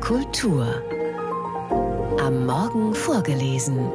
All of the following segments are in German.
Kultur. Am Morgen vorgelesen.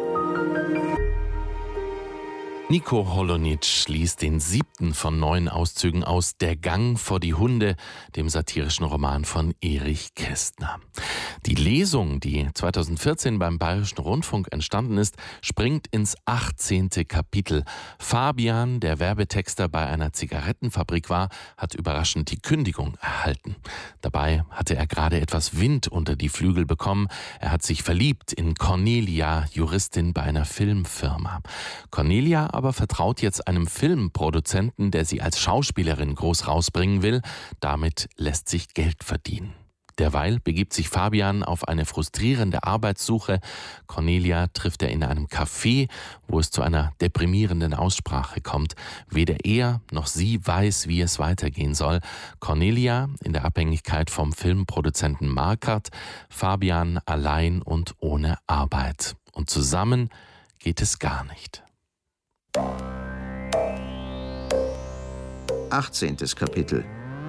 Nico Holonitsch liest den 7. von 9 Auszügen aus Der Gang vor die Hunde, dem satirischen Roman von Erich Kästner. Die Lesung, die 2014 beim Bayerischen Rundfunk entstanden ist, springt ins 18. Kapitel. Fabian, der Werbetexter bei einer Zigarettenfabrik war, hat überraschend die Kündigung erhalten. Dabei hatte er gerade etwas Wind unter die Flügel bekommen. Er hat sich verliebt in Cornelia, Juristin bei einer Filmfirma. Cornelia aber vertraut jetzt einem Filmproduzenten, der sie als Schauspielerin groß rausbringen will. Damit lässt sich Geld verdienen. Derweil begibt sich Fabian auf eine frustrierende Arbeitssuche. Cornelia trifft er in einem Café, wo es zu einer deprimierenden Aussprache kommt. Weder er noch sie weiß, wie es weitergehen soll. Cornelia in der Abhängigkeit vom Filmproduzenten Markert, Fabian allein und ohne Arbeit. Und zusammen geht es gar nicht. 18. Kapitel.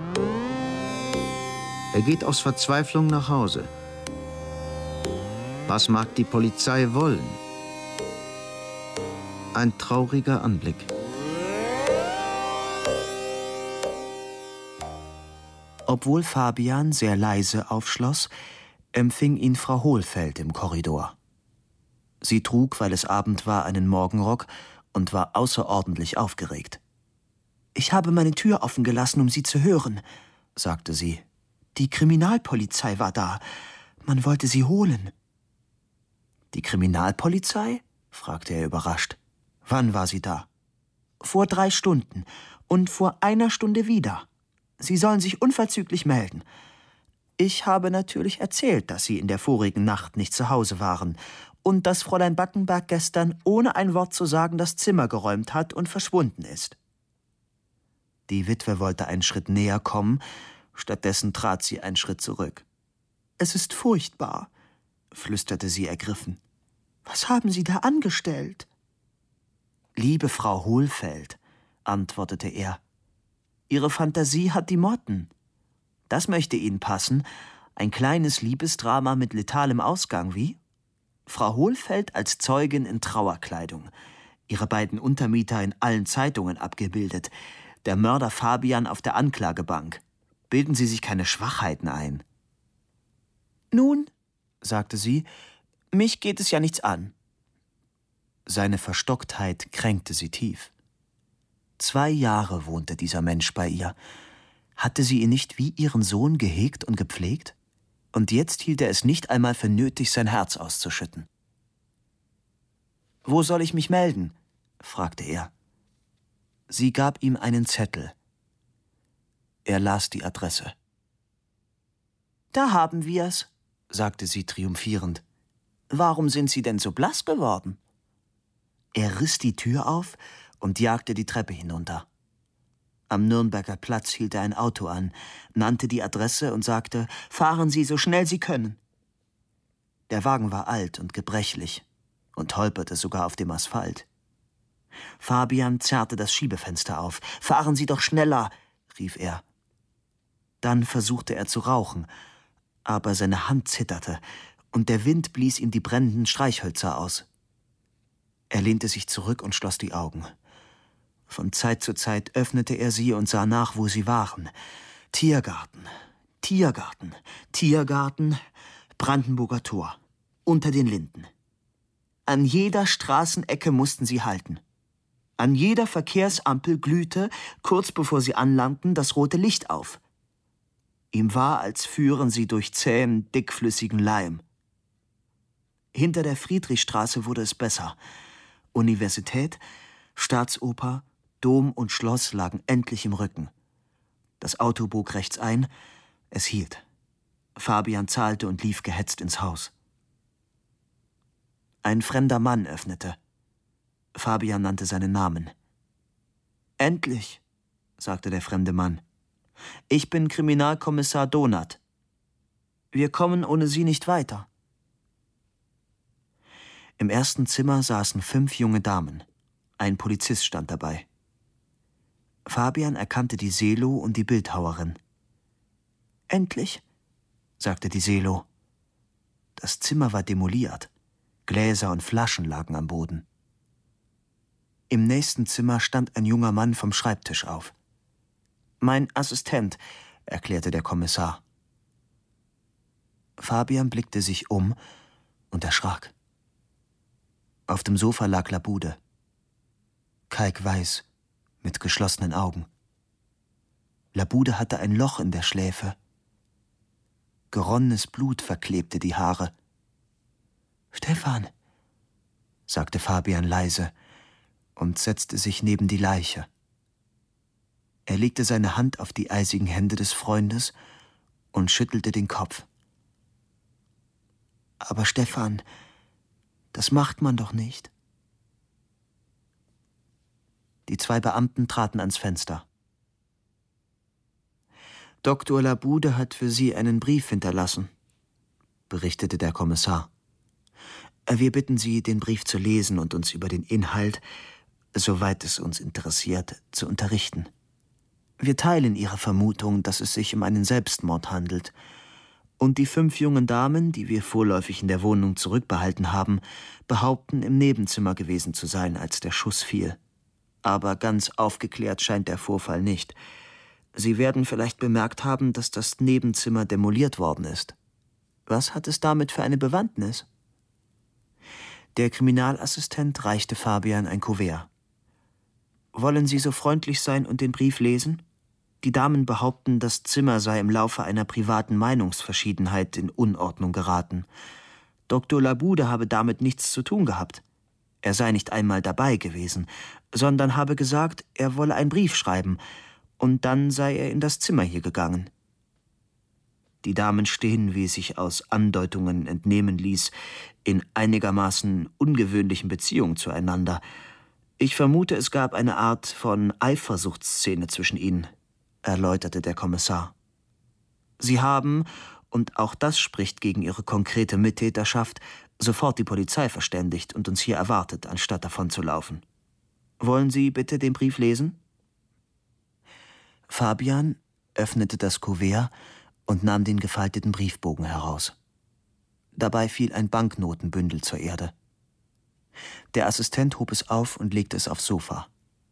Er geht aus Verzweiflung nach Hause. Was mag die Polizei wollen? Ein trauriger Anblick. Obwohl Fabian sehr leise aufschloss, empfing ihn Frau Hohlfeld im Korridor. Sie trug, weil es Abend war, einen Morgenrock und war außerordentlich aufgeregt. »Ich habe meine Tür offen gelassen, um Sie zu hören«, sagte sie. »Die Kriminalpolizei war da. Man wollte Sie holen.« »Die Kriminalpolizei?« fragte er überrascht. »Wann war sie da?« »Vor 3 Stunden und vor 1 Stunde wieder. Sie sollen sich unverzüglich melden. Ich habe natürlich erzählt, dass Sie in der vorigen Nacht nicht zu Hause waren und dass Fräulein Backenberg gestern ohne ein Wort zu sagen das Zimmer geräumt hat und verschwunden ist.« Die Witwe wollte einen Schritt näher kommen, stattdessen trat sie einen Schritt zurück. »Es ist furchtbar«, flüsterte sie ergriffen. »Was haben Sie da angestellt?« »Liebe Frau Hohlfeld«, antwortete er, »Ihre Fantasie hat die Motten. Das möchte Ihnen passen, ein kleines Liebesdrama mit letalem Ausgang, wie? Frau Hohlfeld als Zeugin in Trauerkleidung, ihre beiden Untermieter in allen Zeitungen abgebildet, der Mörder Fabian auf der Anklagebank. Bilden Sie sich keine Schwachheiten ein.« »Nun«, sagte sie, »mich geht es ja nichts an.« Seine Verstocktheit kränkte sie tief. 2 Jahre wohnte dieser Mensch bei ihr. Hatte sie ihn nicht wie ihren Sohn gehegt und gepflegt? Und jetzt hielt er es nicht einmal für nötig, sein Herz auszuschütten. »Wo soll ich mich melden?« fragte er. Sie gab ihm einen Zettel. Er las die Adresse. »Da haben wir's«, sagte sie triumphierend. »Warum sind Sie denn so blass geworden?« Er riss die Tür auf und jagte die Treppe hinunter. Am Nürnberger Platz hielt er ein Auto an, nannte die Adresse und sagte, »Fahren Sie so schnell Sie können.« Der Wagen war alt und gebrechlich und holperte sogar auf dem Asphalt. Fabian zerrte das Schiebefenster auf. »Fahren Sie doch schneller«, rief er. Dann versuchte er zu rauchen, aber seine Hand zitterte und der Wind blies ihm die brennenden Streichhölzer aus. Er lehnte sich zurück und schloss die Augen. Von Zeit zu Zeit öffnete er sie und sah nach, wo sie waren. Tiergarten, Tiergarten, Tiergarten, Brandenburger Tor, unter den Linden. An jeder Straßenecke mussten sie halten. An jeder Verkehrsampel glühte, kurz bevor sie anlangten, das rote Licht auf. Ihm war, als führen sie durch zähen, dickflüssigen Leim. Hinter der Friedrichstraße wurde es besser. Universität, Staatsoper, Dom und Schloss lagen endlich im Rücken. Das Auto bog rechts ein, es hielt. Fabian zahlte und lief gehetzt ins Haus. Ein fremder Mann öffnete. Fabian nannte seinen Namen. »Endlich«, sagte der fremde Mann. »Ich bin Kriminalkommissar Donath. Wir kommen ohne Sie nicht weiter.« Im ersten Zimmer saßen 5 junge Damen. Ein Polizist stand dabei. Fabian erkannte die Selo und die Bildhauerin. »Endlich«, sagte die Selo. Das Zimmer war demoliert. Gläser und Flaschen lagen am Boden. Im nächsten Zimmer stand ein junger Mann vom Schreibtisch auf. »Mein Assistent«, erklärte der Kommissar. Fabian blickte sich um und erschrak. Auf dem Sofa lag Labude. Kalkweiß, mit geschlossenen Augen. Labude hatte ein Loch in der Schläfe. Geronnenes Blut verklebte die Haare. »Stefan«, sagte Fabian leise und setzte sich neben die Leiche. Er legte seine Hand auf die eisigen Hände des Freundes und schüttelte den Kopf. »Aber Stefan, das macht man doch nicht.« Die 2 Beamten traten ans Fenster. »Dr. Labude hat für Sie einen Brief hinterlassen«, berichtete der Kommissar. »Wir bitten Sie, den Brief zu lesen und uns über den Inhalt, soweit es uns interessiert, zu unterrichten. Wir teilen Ihre Vermutung, dass es sich um einen Selbstmord handelt. Und die 5 jungen Damen, die wir vorläufig in der Wohnung zurückbehalten haben, behaupten, im Nebenzimmer gewesen zu sein, als der Schuss fiel. Aber ganz aufgeklärt scheint der Vorfall nicht. Sie werden vielleicht bemerkt haben, dass das Nebenzimmer demoliert worden ist. Was hat es damit für eine Bewandtnis?« Der Kriminalassistent reichte Fabian ein Kuvert. »Wollen Sie so freundlich sein und den Brief lesen? Die Damen behaupten, das Zimmer sei im Laufe einer privaten Meinungsverschiedenheit in Unordnung geraten. Dr. Labude habe damit nichts zu tun gehabt. Er sei nicht einmal dabei gewesen, sondern habe gesagt, er wolle einen Brief schreiben, und dann sei er in das Zimmer hier gegangen. Die Damen stehen, wie es sich aus Andeutungen entnehmen ließ, in einigermaßen ungewöhnlichen Beziehungen zueinander. Ich vermute, es gab eine Art von Eifersuchtsszene zwischen ihnen«, erläuterte der Kommissar. »Sie haben, und auch das spricht gegen Ihre konkrete Mittäterschaft, sofort die Polizei verständigt und uns hier erwartet, anstatt davon zu laufen. Wollen Sie bitte den Brief lesen?« Fabian öffnete das Kuvert und nahm den gefalteten Briefbogen heraus. Dabei fiel ein Banknotenbündel zur Erde. Der Assistent hob es auf und legte es aufs Sofa.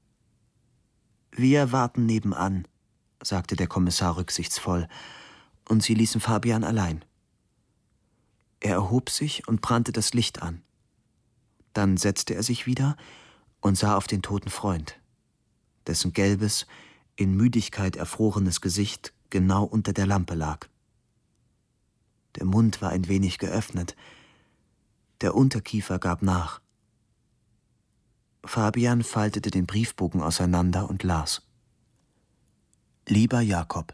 »Wir warten nebenan«, sagte der Kommissar rücksichtsvoll, und sie ließen Fabian allein. Er erhob sich und brannte das Licht an. Dann setzte er sich wieder und sah auf den toten Freund, dessen gelbes, in Müdigkeit erfrorenes Gesicht genau unter der Lampe lag. Der Mund war ein wenig geöffnet, der Unterkiefer gab nach. Fabian faltete den Briefbogen auseinander und las. »Lieber Jakob,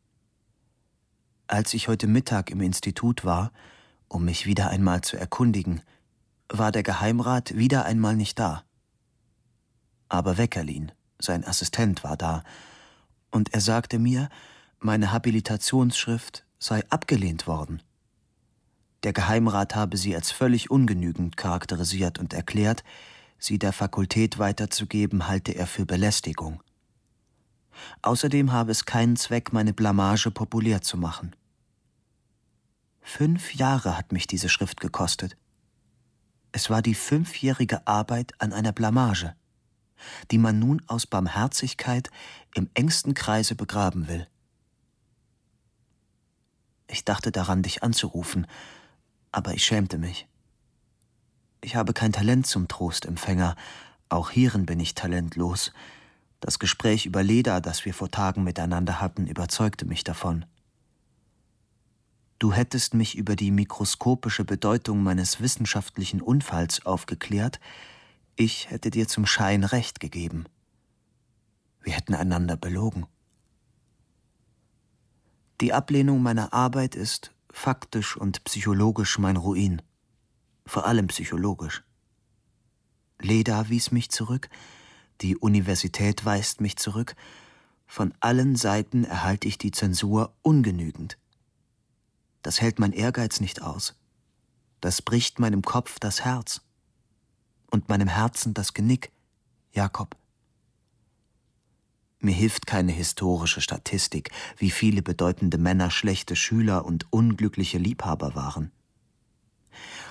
als ich heute Mittag im Institut war, um mich wieder einmal zu erkundigen, war der Geheimrat wieder einmal nicht da. Aber Weckerlin, sein Assistent, war da, und er sagte mir, meine Habilitationsschrift sei abgelehnt worden. Der Geheimrat habe sie als völlig ungenügend charakterisiert und erklärt, sie der Fakultät weiterzugeben, halte er für Belästigung. Außerdem habe es keinen Zweck, meine Blamage populär zu machen. 5 Jahre hat mich diese Schrift gekostet. Es war die 5-jährige Arbeit an einer Blamage, die man nun aus Barmherzigkeit im engsten Kreise begraben will. Ich dachte daran, dich anzurufen, aber ich schämte mich. Ich habe kein Talent zum Trostempfänger, auch hierin bin ich talentlos. Das Gespräch über Leda, das wir vor Tagen miteinander hatten, überzeugte mich davon. Du hättest mich über die mikroskopische Bedeutung meines wissenschaftlichen Unfalls aufgeklärt, ich hätte dir zum Schein recht gegeben. Wir hätten einander belogen. Die Ablehnung meiner Arbeit ist faktisch und psychologisch mein Ruin, vor allem psychologisch. Leda wies mich zurück, die Universität weist mich zurück, von allen Seiten erhalte ich die Zensur ungenügend. Das hält mein Ehrgeiz nicht aus. Das bricht meinem Kopf das Herz und meinem Herzen das Genick, Jakob. Mir hilft keine historische Statistik, wie viele bedeutende Männer schlechte Schüler und unglückliche Liebhaber waren.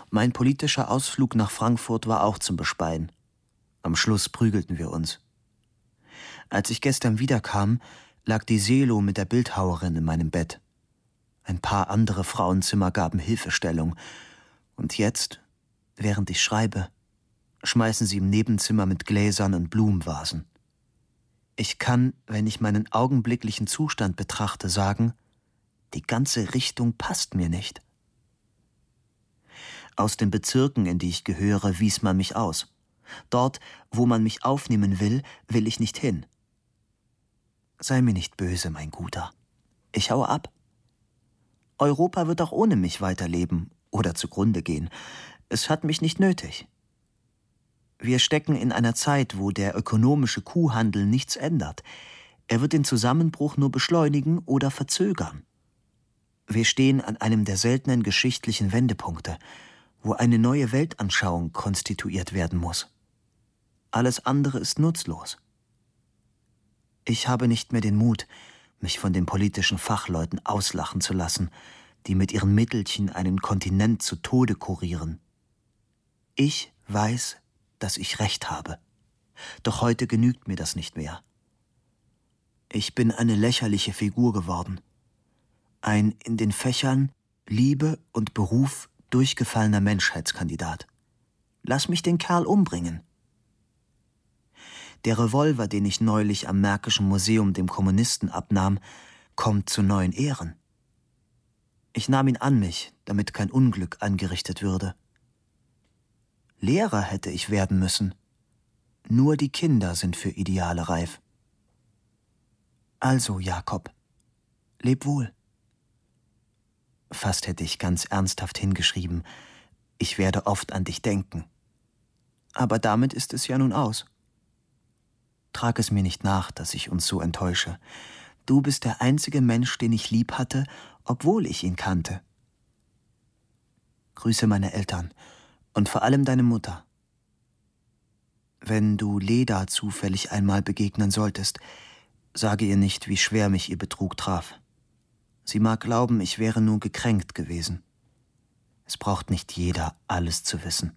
Mein politischer Ausflug nach Frankfurt war auch zum Bespeien. Am Schluss prügelten wir uns. Als ich gestern wiederkam, lag die Selo mit der Bildhauerin in meinem Bett. Ein paar andere Frauenzimmer gaben Hilfestellung. Und jetzt, während ich schreibe, schmeißen sie im Nebenzimmer mit Gläsern und Blumenvasen. Ich kann, wenn ich meinen augenblicklichen Zustand betrachte, sagen, die ganze Richtung passt mir nicht. Aus den Bezirken, in die ich gehöre, wies man mich aus. Dort, wo man mich aufnehmen will, will ich nicht hin. Sei mir nicht böse, mein Guter. Ich haue ab. Europa wird auch ohne mich weiterleben oder zugrunde gehen. Es hat mich nicht nötig. Wir stecken in einer Zeit, wo der ökonomische Kuhhandel nichts ändert. Er wird den Zusammenbruch nur beschleunigen oder verzögern. Wir stehen an einem der seltenen geschichtlichen Wendepunkte, wo eine neue Weltanschauung konstituiert werden muss. Alles andere ist nutzlos. Ich habe nicht mehr den Mut, mich von den politischen Fachleuten auslachen zu lassen, die mit ihren Mittelchen einen Kontinent zu Tode kurieren. Ich weiß, dass ich recht habe. Doch heute genügt mir das nicht mehr. Ich bin eine lächerliche Figur geworden. Ein in den Fächern Liebe und Beruf durchgefallener Menschheitskandidat. Lass mich den Kerl umbringen. Der Revolver, den ich neulich am Märkischen Museum dem Kommunisten abnahm, kommt zu neuen Ehren. Ich nahm ihn an mich, damit kein Unglück angerichtet würde. Lehrer hätte ich werden müssen. Nur die Kinder sind für Ideale reif. Also, Jakob, leb wohl. Fast hätte ich ganz ernsthaft hingeschrieben, ich werde oft an dich denken. Aber damit ist es ja nun aus. Trag es mir nicht nach, dass ich uns so enttäusche. Du bist der einzige Mensch, den ich lieb hatte, obwohl ich ihn kannte. Grüße meine Eltern und vor allem deine Mutter. Wenn du Leda zufällig einmal begegnen solltest, sage ihr nicht, wie schwer mich ihr Betrug traf. Sie mag glauben, ich wäre nur gekränkt gewesen. Es braucht nicht jeder, alles zu wissen.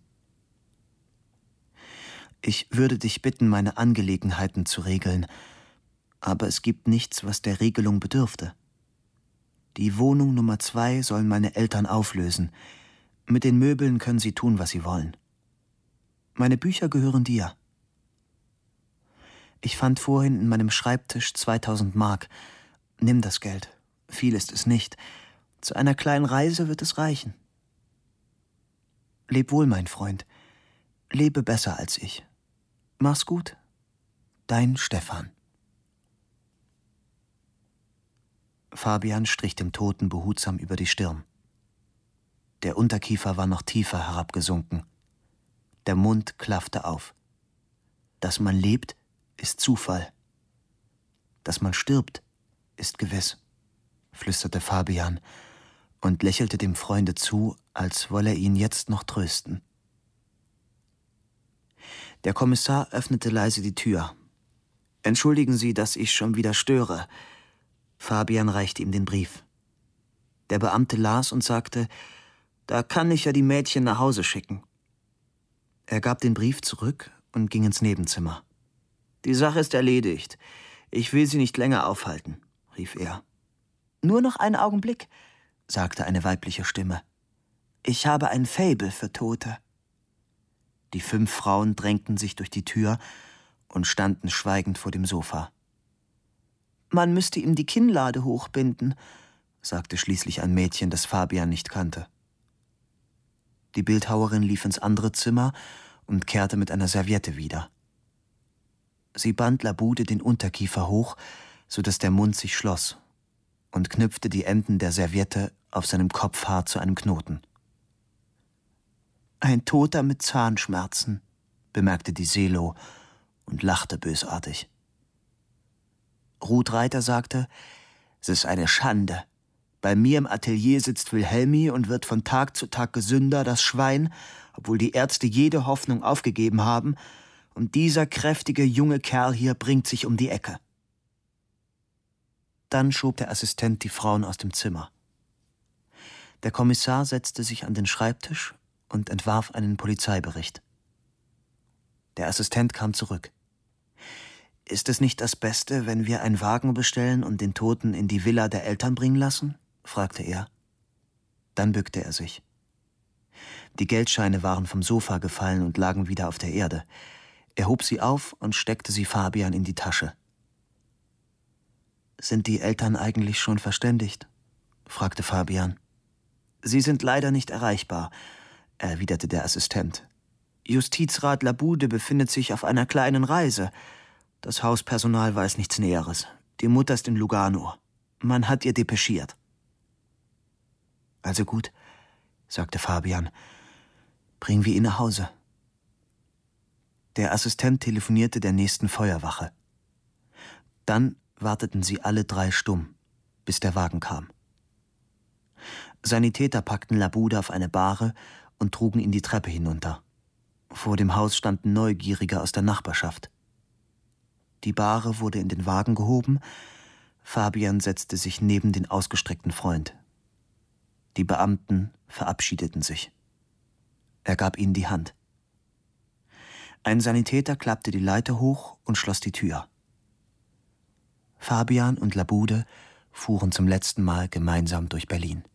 Ich würde dich bitten, meine Angelegenheiten zu regeln, aber es gibt nichts, was der Regelung bedürfte. Die Wohnung Nummer 2 sollen meine Eltern auflösen. Mit den Möbeln können sie tun, was sie wollen. Meine Bücher gehören dir. Ich fand vorhin in meinem Schreibtisch 2000 Mark. Nimm das Geld. Viel ist es nicht. Zu einer kleinen Reise wird es reichen. Leb wohl, mein Freund. Lebe besser als ich. Mach's gut. Dein Stefan. Fabian strich dem Toten behutsam über die Stirn. Der Unterkiefer war noch tiefer herabgesunken. Der Mund klaffte auf. Dass man lebt, ist Zufall. Dass man stirbt, ist gewiss, flüsterte Fabian und lächelte dem Freunde zu, als wolle er ihn jetzt noch trösten. Der Kommissar öffnete leise die Tür. »Entschuldigen Sie, dass ich schon wieder störe.« Fabian reichte ihm den Brief. Der Beamte las und sagte, »Da kann ich ja die Mädchen nach Hause schicken.« Er gab den Brief zurück und ging ins Nebenzimmer. »Die Sache ist erledigt. Ich will Sie nicht länger aufhalten«, rief er. »Nur noch einen Augenblick«, sagte eine weibliche Stimme. »Ich habe ein Faible für Tote.« Die 5 Frauen drängten sich durch die Tür und standen schweigend vor dem Sofa. »Man müsste ihm die Kinnlade hochbinden«, sagte schließlich ein Mädchen, das Fabian nicht kannte. Die Bildhauerin lief ins andere Zimmer und kehrte mit einer Serviette wieder. Sie band Labude den Unterkiefer hoch, so dass der Mund sich schloss, und knüpfte die Enden der Serviette auf seinem Kopfhaar zu einem Knoten. »Ein Toter mit Zahnschmerzen«, bemerkte die Selo und lachte bösartig. Ruth Reiter sagte, »Es ist eine Schande. Bei mir im Atelier sitzt Wilhelmi und wird von Tag zu Tag gesünder, das Schwein, obwohl die Ärzte jede Hoffnung aufgegeben haben, und dieser kräftige junge Kerl hier bringt sich um die Ecke.« Dann schob der Assistent die Frauen aus dem Zimmer. Der Kommissar setzte sich an den Schreibtisch und entwarf einen Polizeibericht. Der Assistent kam zurück. »Ist es nicht das Beste, wenn wir einen Wagen bestellen und den Toten in die Villa der Eltern bringen lassen?« fragte er. Dann bückte er sich. Die Geldscheine waren vom Sofa gefallen und lagen wieder auf der Erde. Er hob sie auf und steckte sie Fabian in die Tasche. »Sind die Eltern eigentlich schon verständigt?« fragte Fabian. »Sie sind leider nicht erreichbar«, erwiderte der Assistent. »Justizrat Labude befindet sich auf einer kleinen Reise. Das Hauspersonal weiß nichts Näheres. Die Mutter ist in Lugano. Man hat ihr depeschiert.« »Also gut«, sagte Fabian. »Bringen wir ihn nach Hause.« Der Assistent telefonierte der nächsten Feuerwache. Dann warteten sie alle 3 stumm, bis der Wagen kam. Sanitäter packten Labude auf eine Bahre und trugen ihn die Treppe hinunter. Vor dem Haus standen Neugierige aus der Nachbarschaft. Die Bahre wurde in den Wagen gehoben. Fabian setzte sich neben den ausgestreckten Freund. Die Beamten verabschiedeten sich. Er gab ihnen die Hand. Ein Sanitäter klappte die Leiter hoch und schloss die Tür. Fabian und Labude fuhren zum letzten Mal gemeinsam durch Berlin.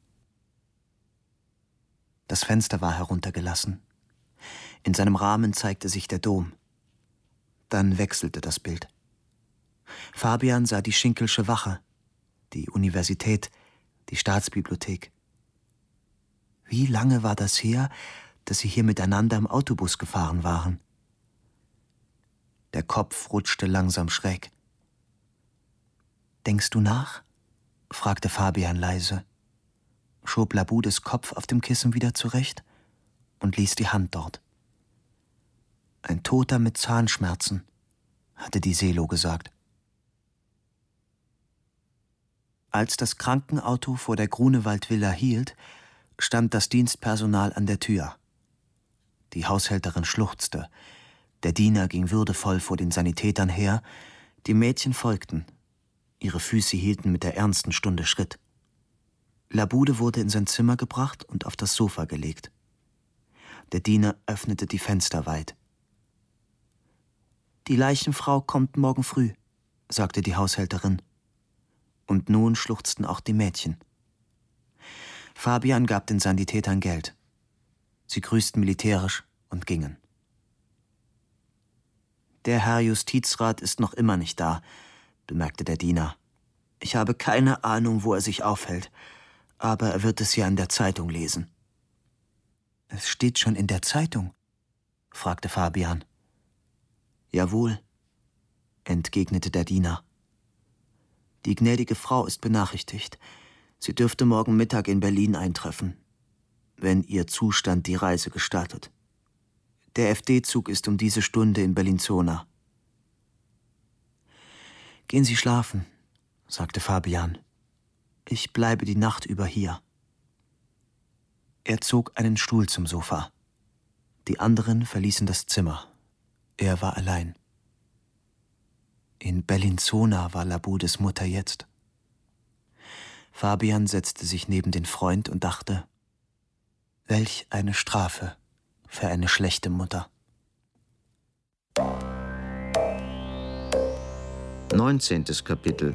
Das Fenster war heruntergelassen. In seinem Rahmen zeigte sich der Dom. Dann wechselte das Bild. Fabian sah die Schinkelsche Wache, die Universität, die Staatsbibliothek. Wie lange war das her, dass sie hier miteinander im Autobus gefahren waren? Der Kopf rutschte langsam schräg. »Denkst du nach?« fragte Fabian leise, schob Labudes Kopf auf dem Kissen wieder zurecht und ließ die Hand dort. »Ein Toter mit Zahnschmerzen«, hatte die Selo gesagt. Als das Krankenauto vor der Grunewald-Villa hielt, stand das Dienstpersonal an der Tür. Die Haushälterin schluchzte, der Diener ging würdevoll vor den Sanitätern her, die Mädchen folgten. Ihre Füße hielten mit der ernsten Stunde Schritt. Labude wurde in sein Zimmer gebracht und auf das Sofa gelegt. Der Diener öffnete die Fenster weit. »Die Leichenfrau kommt morgen früh«, sagte die Haushälterin. Und nun schluchzten auch die Mädchen. Fabian gab den Sanitätern Geld. Sie grüßten militärisch und gingen. »Der Herr Justizrat ist noch immer nicht da«, bemerkte der Diener. »Ich habe keine Ahnung, wo er sich aufhält, aber er wird es ja in der Zeitung lesen.« »Es steht schon in der Zeitung?« fragte Fabian. »Jawohl«, entgegnete der Diener. »Die gnädige Frau ist benachrichtigt. Sie dürfte morgen Mittag in Berlin eintreffen, wenn ihr Zustand die Reise gestattet. Der FD-Zug ist um diese Stunde in Bellinzona.« »Gehen Sie schlafen«, sagte Fabian. »Ich bleibe die Nacht über hier.« Er zog einen Stuhl zum Sofa. Die anderen verließen das Zimmer. Er war allein. In Bellinzona war Labudes Mutter jetzt. Fabian setzte sich neben den Freund und dachte, welch eine Strafe für eine schlechte Mutter. 19. Kapitel.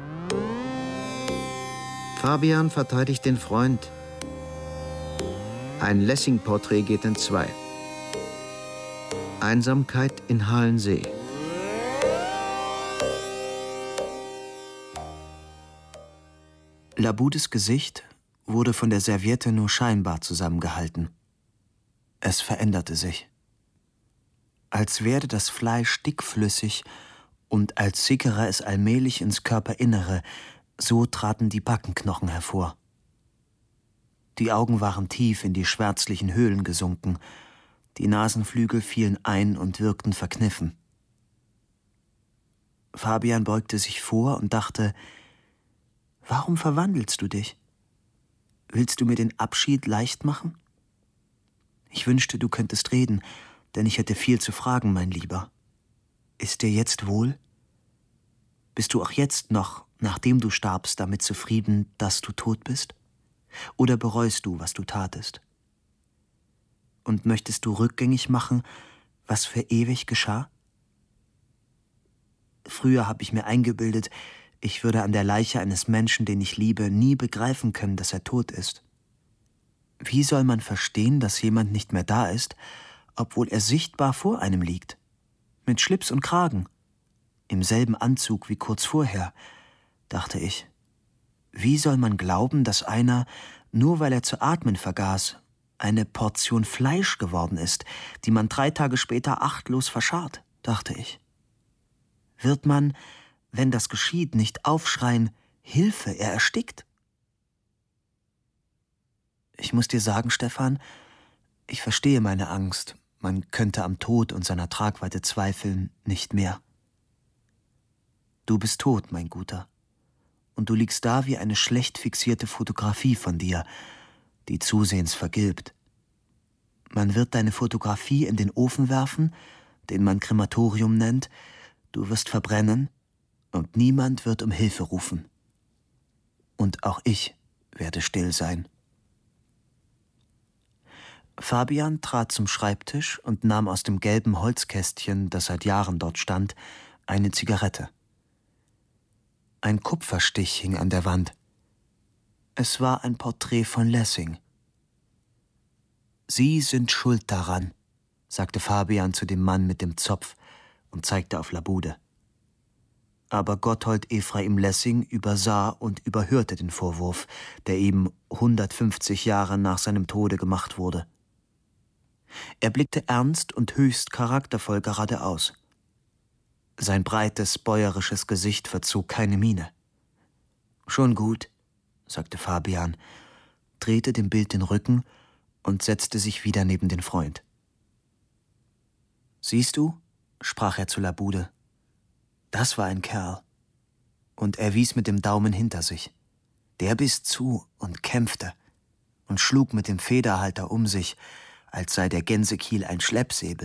Fabian verteidigt den Freund. Ein Lessing-Porträt geht in 2. Einsamkeit in Halensee. Labudes Gesicht wurde von der Serviette nur scheinbar zusammengehalten. Es veränderte sich. Als werde das Fleisch dickflüssig und als sickere es allmählich ins Körperinnere, so traten die Backenknochen hervor. Die Augen waren tief in die schwärzlichen Höhlen gesunken, die Nasenflügel fielen ein und wirkten verkniffen. Fabian beugte sich vor und dachte, warum verwandelst du dich? Willst du mir den Abschied leicht machen? Ich wünschte, du könntest reden, denn ich hätte viel zu fragen, mein Lieber. Ist dir jetzt wohl? Bist du auch jetzt noch, nachdem du starbst, damit zufrieden, dass du tot bist? Oder bereust du, was du tatest? Und möchtest du rückgängig machen, was für ewig geschah? Früher habe ich mir eingebildet, ich würde an der Leiche eines Menschen, den ich liebe, nie begreifen können, dass er tot ist. Wie soll man verstehen, dass jemand nicht mehr da ist, obwohl er sichtbar vor einem liegt? Mit Schlips und Kragen, im selben Anzug wie kurz vorher, dachte ich. Wie soll man glauben, dass einer, nur weil er zu atmen vergaß, eine Portion Fleisch geworden ist, die man 3 Tage später achtlos verscharrt, dachte ich. Wird man, wenn das geschieht, nicht aufschreien, Hilfe, er erstickt? Ich muss dir sagen, Stefan, ich verstehe meine Angst, man könnte am Tod und seiner Tragweite zweifeln, nicht mehr. Du bist tot, mein Guter, und du liegst da wie eine schlecht fixierte Fotografie von dir, die zusehends vergilbt. Man wird deine Fotografie in den Ofen werfen, den man Krematorium nennt, du wirst verbrennen und niemand wird um Hilfe rufen. Und auch ich werde still sein. Fabian trat zum Schreibtisch und nahm aus dem gelben Holzkästchen, das seit Jahren dort stand, eine Zigarette. Ein Kupferstich hing an der Wand. Es war ein Porträt von Lessing. »Sie sind schuld daran«, sagte Fabian zu dem Mann mit dem Zopf und zeigte auf Labude. Aber Gotthold Ephraim Lessing übersah und überhörte den Vorwurf, der ihm 150 Jahre nach seinem Tode gemacht wurde. Er blickte ernst und höchst charaktervoll geradeaus. Sein breites, bäuerisches Gesicht verzog keine Miene. »Schon gut«, sagte Fabian, drehte dem Bild den Rücken und setzte sich wieder neben den Freund. »Siehst du«, sprach er zu Labude, »das war ein Kerl.« Und er wies mit dem Daumen hinter sich. Der biss zu und kämpfte und schlug mit dem Federhalter um sich, als sei der Gänsekiel ein Schleppsäbel.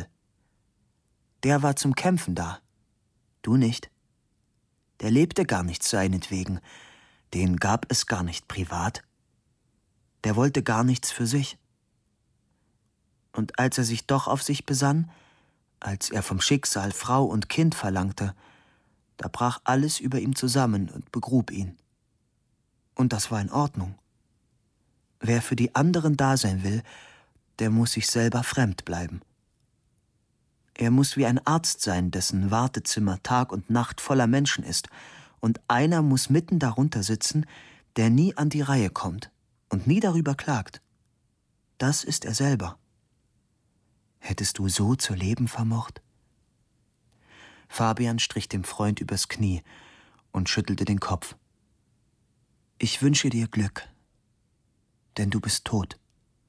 Der war zum Kämpfen da. Du nicht. Der lebte gar nicht seinetwegen, den gab es gar nicht privat. Der wollte gar nichts für sich. Und als er sich doch auf sich besann, als er vom Schicksal Frau und Kind verlangte, da brach alles über ihm zusammen und begrub ihn. Und das war in Ordnung. Wer für die anderen da sein will, der muss sich selber fremd bleiben. Er muss wie ein Arzt sein, dessen Wartezimmer Tag und Nacht voller Menschen ist, und einer muss mitten darunter sitzen, der nie an die Reihe kommt und nie darüber klagt. Das ist er selber. Hättest du so zu leben vermocht? Fabian strich dem Freund übers Knie und schüttelte den Kopf. Ich wünsche dir Glück, denn du bist tot.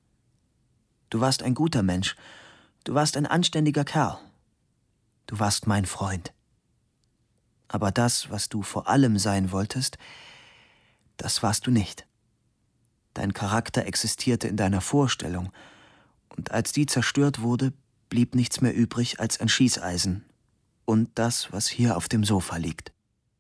Du warst ein guter Mensch, du warst ein anständiger Kerl. Du warst mein Freund. Aber das, was du vor allem sein wolltest, das warst du nicht. Dein Charakter existierte in deiner Vorstellung, und als die zerstört wurde, blieb nichts mehr übrig als ein Schießeisen und das, was hier auf dem Sofa liegt.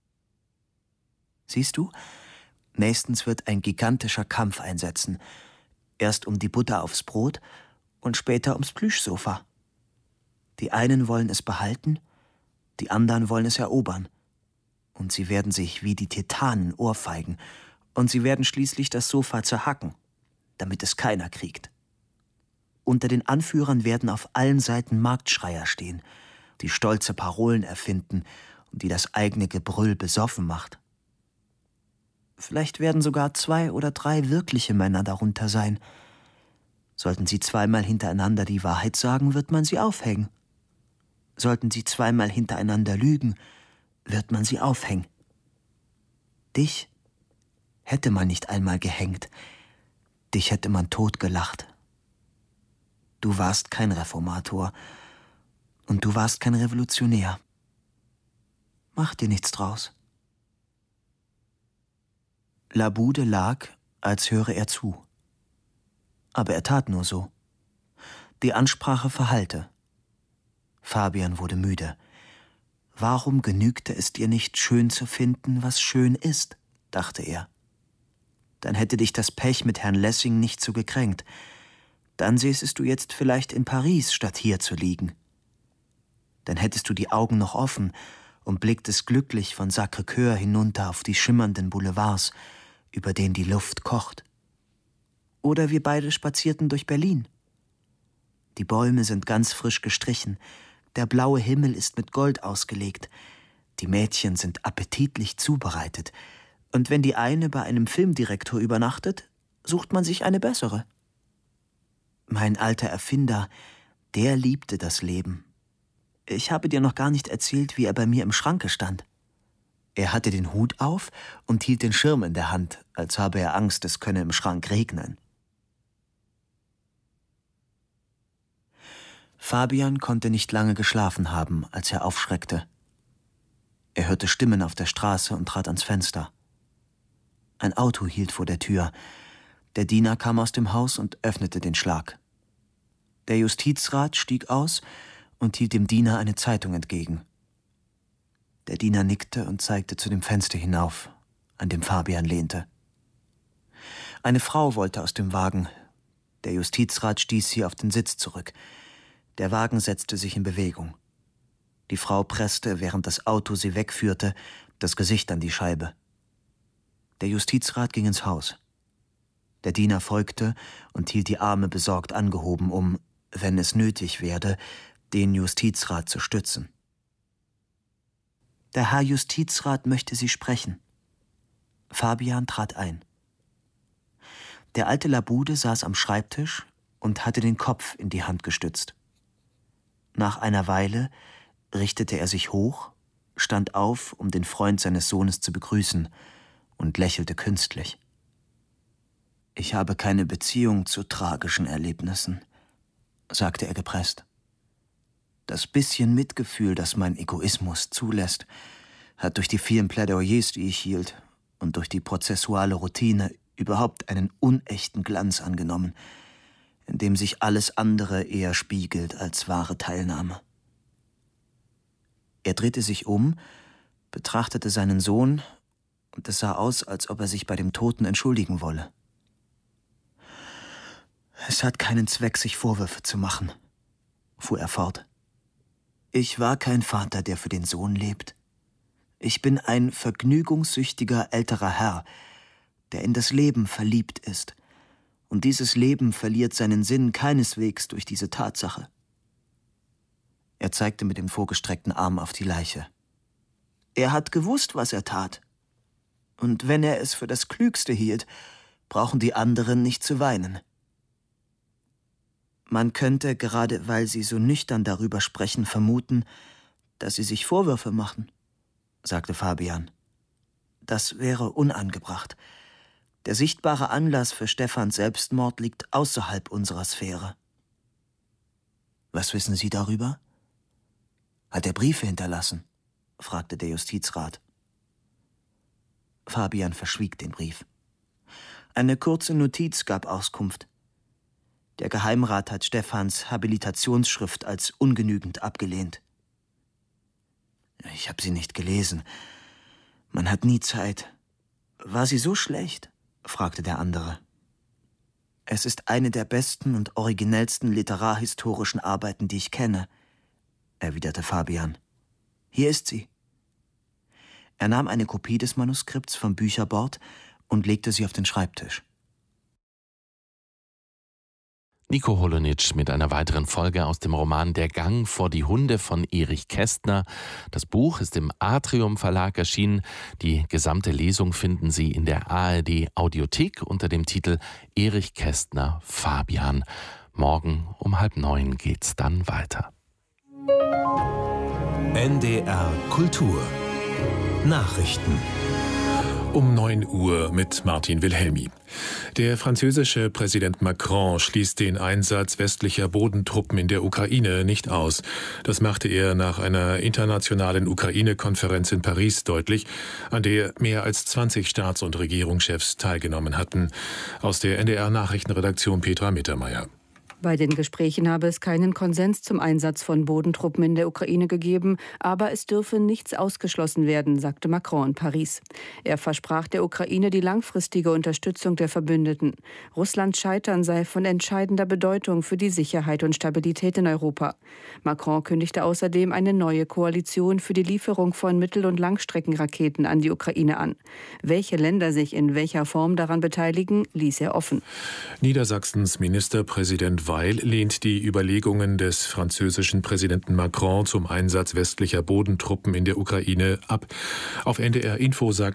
Siehst du, nächstens wird ein gigantischer Kampf einsetzen, erst um die Butter aufs Brot und später ums Plüschsofa. Die einen wollen es behalten, die anderen wollen es erobern. Und sie werden sich wie die Titanen ohrfeigen, und sie werden schließlich das Sofa zerhacken, damit es keiner kriegt. Unter den Anführern werden auf allen Seiten Marktschreier stehen, die stolze Parolen erfinden und die das eigene Gebrüll besoffen macht. Vielleicht werden sogar 2 oder 3 wirkliche Männer darunter sein. Sollten sie 2-mal hintereinander die Wahrheit sagen, wird man sie aufhängen. Sollten sie 2-mal hintereinander lügen, wird man sie aufhängen. Dich hätte man nicht einmal gehängt, dich hätte man totgelacht. Du warst kein Reformator und du warst kein Revolutionär. Mach dir nichts draus. Labude lag, als höre er zu. Aber er tat nur so. Die Ansprache verhallte. Fabian wurde müde. Warum genügte es dir nicht, schön zu finden, was schön ist, dachte er. Dann hätte dich das Pech mit Herrn Lessing nicht so gekränkt. Dann säßest du jetzt vielleicht in Paris, statt hier zu liegen. Dann hättest du die Augen noch offen und blicktest glücklich von Sacré-Cœur hinunter auf die schimmernden Boulevards, über denen die Luft kocht. Oder wir beide spazierten durch Berlin. Die Bäume sind ganz frisch gestrichen, der blaue Himmel ist mit Gold ausgelegt, die Mädchen sind appetitlich zubereitet, und wenn die eine bei einem Filmdirektor übernachtet, sucht man sich eine bessere. Mein alter Erfinder, der liebte das Leben. Ich habe dir noch gar nicht erzählt, wie er bei mir im Schranke stand. Er hatte den Hut auf und hielt den Schirm in der Hand, als habe er Angst, es könne im Schrank regnen. Fabian konnte nicht lange geschlafen haben, als er aufschreckte. Er hörte Stimmen auf der Straße und trat ans Fenster. Ein Auto hielt vor der Tür. Der Diener kam aus dem Haus und öffnete den Schlag. Der Justizrat stieg aus und hielt dem Diener eine Zeitung entgegen. Der Diener nickte und zeigte zu dem Fenster hinauf, an dem Fabian lehnte. Eine Frau wollte aus dem Wagen. Der Justizrat stieß sie auf den Sitz zurück. Der Wagen setzte sich in Bewegung. Die Frau presste, während das Auto sie wegführte, das Gesicht an die Scheibe. Der Justizrat ging ins Haus. Der Diener folgte und hielt die Arme besorgt angehoben, um, wenn es nötig werde, den Justizrat zu stützen. Der Herr Justizrat möchte Sie sprechen. Fabian trat ein. Der alte Labude saß am Schreibtisch und hatte den Kopf in die Hand gestützt. Nach einer Weile richtete er sich hoch, stand auf, um den Freund seines Sohnes zu begrüßen, und lächelte künstlich. »Ich habe keine Beziehung zu tragischen Erlebnissen«, sagte er gepresst. »Das bisschen Mitgefühl, das mein Egoismus zulässt, hat durch die vielen Plädoyers, die ich hielt, und durch die prozessuale Routine überhaupt einen unechten Glanz angenommen, in dem sich alles andere eher spiegelt als wahre Teilnahme.« Er drehte sich um, betrachtete seinen Sohn, und es sah aus, als ob er sich bei dem Toten entschuldigen wolle. »Es hat keinen Zweck, sich Vorwürfe zu machen«, fuhr er fort. »Ich war kein Vater, der für den Sohn lebt. Ich bin ein vergnügungssüchtiger älterer Herr, der in das Leben verliebt ist. Und dieses Leben verliert seinen Sinn keineswegs durch diese Tatsache.« Er zeigte mit dem vorgestreckten Arm auf die Leiche. »Er hat gewusst, was er tat. Und wenn er es für das Klügste hielt, brauchen die anderen nicht zu weinen.« Man könnte, gerade weil Sie so nüchtern darüber sprechen, vermuten, dass Sie sich Vorwürfe machen, sagte Fabian. Das wäre unangebracht. Der sichtbare Anlass für Stephans Selbstmord liegt außerhalb unserer Sphäre. Was wissen Sie darüber? Hat er Briefe hinterlassen? Fragte der Justizrat. Fabian verschwieg den Brief. Eine kurze Notiz gab Auskunft. Der Geheimrat hat Stephans Habilitationsschrift als ungenügend abgelehnt. Ich habe sie nicht gelesen. Man hat nie Zeit. War sie so schlecht? Fragte der andere. Es ist eine der besten und originellsten literarhistorischen Arbeiten, die ich kenne, erwiderte Fabian. Hier ist sie. Er nahm eine Kopie des Manuskripts vom Bücherbord und legte sie auf den Schreibtisch. Nico Holonitsch mit einer weiteren Folge aus dem Roman Der Gang vor die Hunde von Erich Kästner. Das Buch ist im Atrium Verlag erschienen. Die gesamte Lesung finden Sie in der ARD Audiothek unter dem Titel Erich Kästner Fabian. Morgen um 8:30 geht's dann weiter. NDR Kultur Nachrichten um 9 Uhr mit Martin Wilhelmi. Der französische Präsident Macron schließt den Einsatz westlicher Bodentruppen in der Ukraine nicht aus. Das machte er nach einer internationalen Ukraine-Konferenz in Paris deutlich, an der mehr als 20 Staats- und Regierungschefs teilgenommen hatten. Aus der NDR-Nachrichtenredaktion Petra Mittermeier. Bei den Gesprächen habe es keinen Konsens zum Einsatz von Bodentruppen in der Ukraine gegeben, aber es dürfe nichts ausgeschlossen werden, sagte Macron in Paris. Er versprach der Ukraine die langfristige Unterstützung der Verbündeten. Russlands Scheitern sei von entscheidender Bedeutung für die Sicherheit und Stabilität in Europa. Macron kündigte außerdem eine neue Koalition für die Lieferung von Mittel- und Langstreckenraketen an die Ukraine an. Welche Länder sich in welcher Form daran beteiligen, ließ er offen. Niedersachsens Ministerpräsident Weil lehnt die Überlegungen des französischen Präsidenten Macron zum Einsatz westlicher Bodentruppen in der Ukraine ab. Auf NDR Info sagt